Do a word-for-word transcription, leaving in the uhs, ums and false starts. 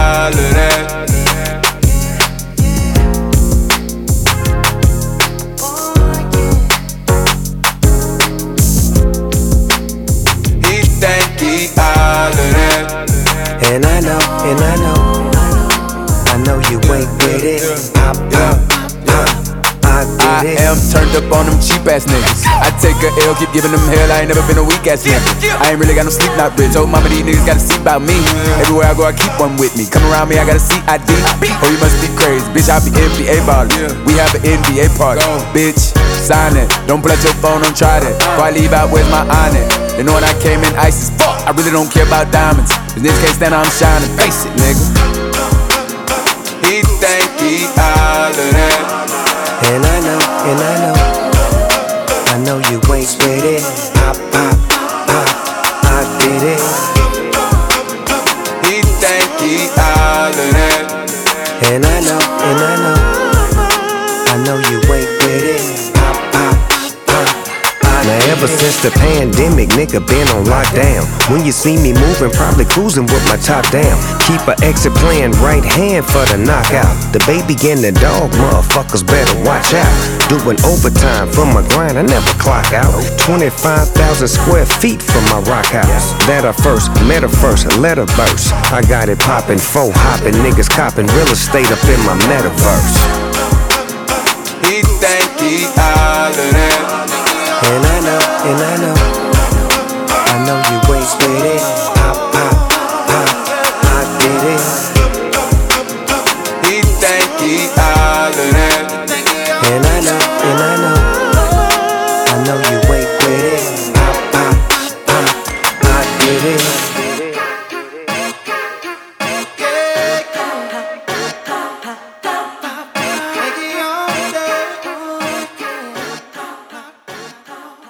all of that. He think he all of that. And I know, and I know, I know you ain't with it. I, I, I, I I get it. am turned up on them cheap ass niggas. I take a L, keep giving them hell. I ain't never been a weak ass nigga. I ain't really got no sleep, not rich. Told mama these niggas gotta see about me. Everywhere I go, I keep one with me. Come around me, I gotta see I D. Oh, you must be crazy, bitch. I be N B A ballin'. We have an N B A party, bitch. Sign it. Don't pull out your phone, don't try that. Before I leave out, where's my on it? They know when I came in ice as fuck. I really don't care about diamonds. Cause niggas can't stand how I'm shining. Face it, nigga. He think he all of that. And I know, and I know, I know you ain't with it. I, I, I, I get it. He think he all of that. And I know, and I know, I know you ain't with it. I, I, I, I now ever since the pandemic, nigga been on lockdown. When you see me moving, probably cruising with my top down. Keep a exit plan, right hand for the knockout. The baby and the dog, motherfuckers better watch out. Doing overtime from my grind, I never clock out. twenty-five thousand square feet from my rock house. That I first, met her first, let her burst. I got it poppin', faux hoppin', niggas coppin' real estate up in my metaverse. He think he all of that. And I know, and I know, I know you ain't with it. I, I, I, I get it. He think he all of that. And I know, and I know, I know you ain't with it. I, I, I, I get it.